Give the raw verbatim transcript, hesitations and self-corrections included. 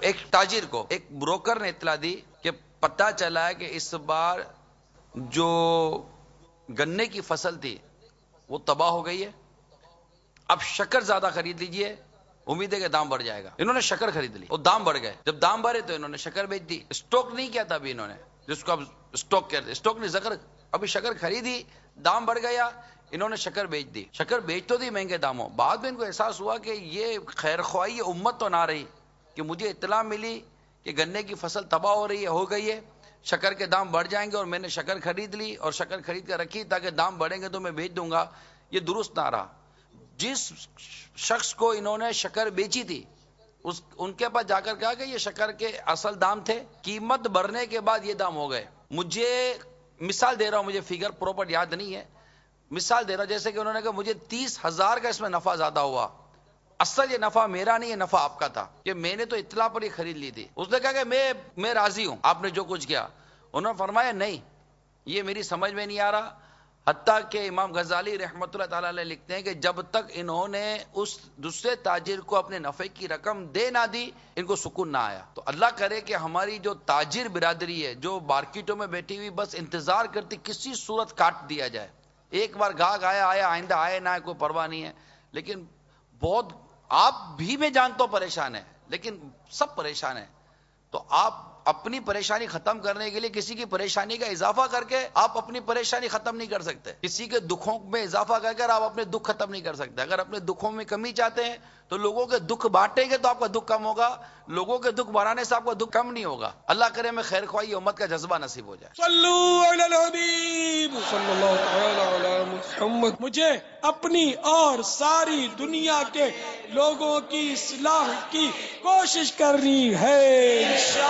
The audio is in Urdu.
ایک تاجر کو ایک بروکر نے اطلاع دی کہ پتہ چلا ہے کہ اس بار جو گنے کی فصل تھی وہ تباہ ہو گئی ہے، اب شکر زیادہ خرید لیجئے، امید ہے کہ دام بڑھ جائے گا۔ انہوں نے شکر خرید لی اور دام بڑھ گئے، جب دام بڑھے تو انہوں نے شکر بیچ دی۔ اسٹاک نہیں کیا تھا ابھی انہوں نے، جس کو اب اسٹاک کہتے ہیں، اسٹاک نہیں، شکر، ابھی شکر خریدی، دام بڑھ گیا، انہوں نے شکر بیچ دی۔ شکر بیچ تو دی مہنگے داموں، بعد میں ان کو احساس ہوا کہ یہ خیر خواہی امت تو نہ رہی کہ مجھے اطلاع ملی کہ گنے کی فصل تباہ ہو رہی ہے، ہو گئی ہے، شکر کے دام بڑھ جائیں گے، اور میں نے شکر خرید لی اور شکر خرید کر رکھی تاکہ دام بڑھیں گے تو میں بیچ دوں گا، یہ درست نہ رہا۔ جس شخص کو انہوں نے شکر بیچی تھی اس ان کے پاس جا کر کہا کہ یہ شکر کے اصل دام تھے، قیمت بڑھنے کے بعد یہ دام ہو گئے۔ مجھے مثال دے رہا ہوں، مجھے فگر پراپر یاد نہیں ہے، مثال دے رہا ہوں، جیسے کہ انہوں نے کہا مجھے تیس ہزار کا اس میں نفع زیادہ ہوا، اصل یہ نفع میرا نہیں، یہ نفع آپ کا تھا کہ میں نے تو اطلاع پر ہی خرید لی تھی۔ اس نے کہا کہ میں میں راضی ہوں آپ نے جو کچھ کیا۔ انہوں نے فرمایا نہیں، یہ میری سمجھ میں نہیں آ رہا، حتیٰ کہ امام غزالی رحمۃ اللہ تعالی علیہ لکھتے ہیں کہ جب تک انہوں نے اس دوسرے تاجر کو اپنے نفع کی رقم دے نہ دی ان کو سکون نہ آیا۔ تو اللہ کرے کہ ہماری جو تاجر برادری ہے جو مارکیٹوں میں بیٹھی ہوئی بس انتظار کرتی کسی صورت کاٹ دیا جائے، ایک بار گاہک آیا آیا، آئندہ آئے نہ آئے کوئی پرواہ نہیں ہے، لیکن بہت آپ بھی میں جانتا ہوں پریشان ہے، لیکن سب پریشان ہیں، تو آپ اپنی پریشانی ختم کرنے کے لیے کسی کی پریشانی کا اضافہ کر کے آپ اپنی پریشانی ختم نہیں کر سکتے، کسی کے دکھوں میں اضافہ کر کر آپ اپنے دکھ ختم نہیں کر سکتے۔ اگر اپنے دکھوں میں کمی چاہتے ہیں تو لوگوں کے دکھ بانٹیں گے تو آپ کا دکھ کم ہوگا، لوگوں کے دکھ بڑھانے سے آپ کا دکھ کم نہیں ہوگا۔ اللہ کرے میں خیر خواہی امت کا جذبہ نصیب ہو جائے۔ صلو علی الحبیب صلی اللہ تعالی علی محمد۔ مجھے اپنی اور ساری دنیا کے لوگوں کی اصلاح کی کوشش کرنی ہے۔